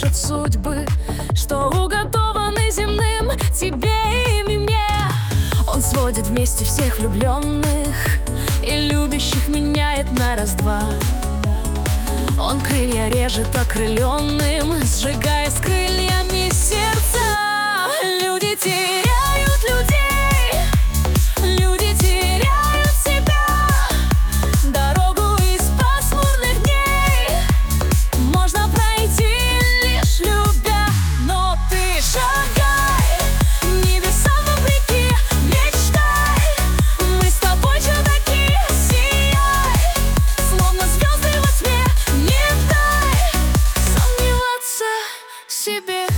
может судьбы, что уготованы земным тебе и мне. Он сводит вместе всех влюбленных и любящих меняет на раз-два. Он крылья режет окрыленным, сжигая с крыльями сердца. Люди теряют людей, люди теряют себя. Дорогу из пасмурных дней можно пройти, лишь любя. Но ты шагай, небесам вопреки, мечтай. Мы с тобой чудаки, сияй, словно звезды во тьме. Не дай сомневаться в себе.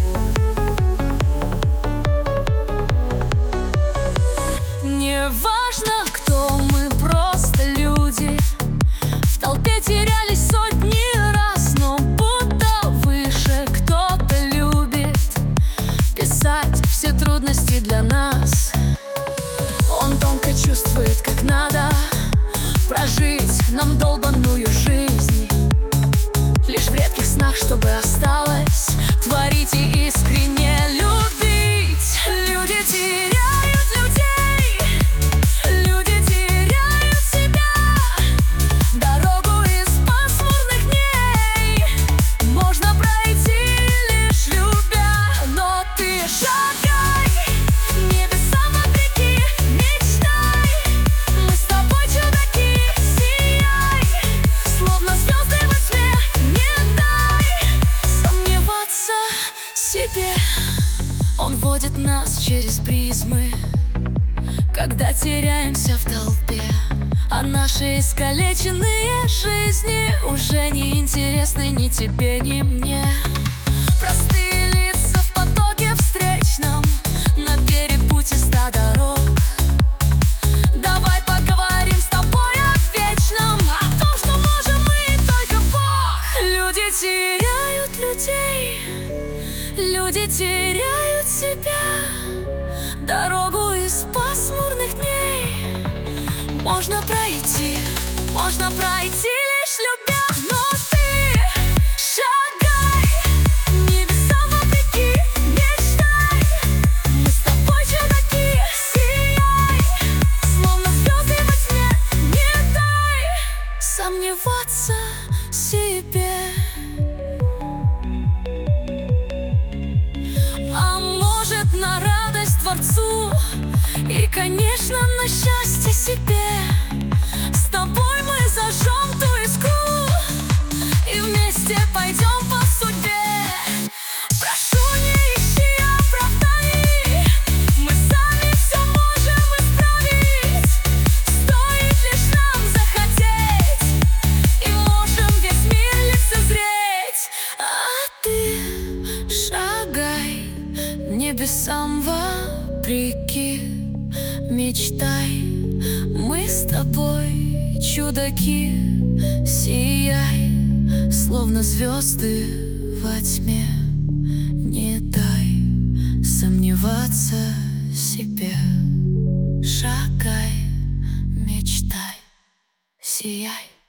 Не важно, кто мы, просто люди. В толпе терялись сотни раз, но будто выше кто-то любит писать все трудности для нас. Он тонко чувствует, как надо прожить нам долбанную жизнь. Лишь в редких снах, чтобы осталось творить и искренне любить. Люди теряют людей, люди теряют себя. Дорогу из пасмурных дней можно пройти, лишь любя. Но ты шагай, небесам вопреки, мечтай. Мы с тобой чудаки, сияй, словно звезды во тьме. Не дай сомневаться в себе. Он водит нас через призмы, когда теряемся в толпе. А наши искалеченные жизни уже не интересны ни тебе, ни мне. Простые лица в потоке встречном, на берегу ста дорог. Давай поговорим с тобой о вечном, о том, что можем мы только Бог. Люди теряют людей, люди теряют себя. Дорогу из пасмурных дней можно пройти лишь любя. Но ты шагай, небесам вопреки, мечтай. Мы с тобой чудаки, сияй, словно звезды во тьме. Не дай сомневаться в себе. А может, на радость Творцу и, конечно, на счастье себе. С тобой мы зажжем ту искру и вместе пойдем по судьбе. Прошу, не ищи оправданий, мы сами все можем исправить. Стоит лишь нам захотеть, и можем весь мир лицезреть. А ты шагай, небесам вопреки, мечтай. Мы с тобой чудаки, сияй, словно звезды во тьме. Не дай сомневаться в себе. Шагай, мечтай, сияй.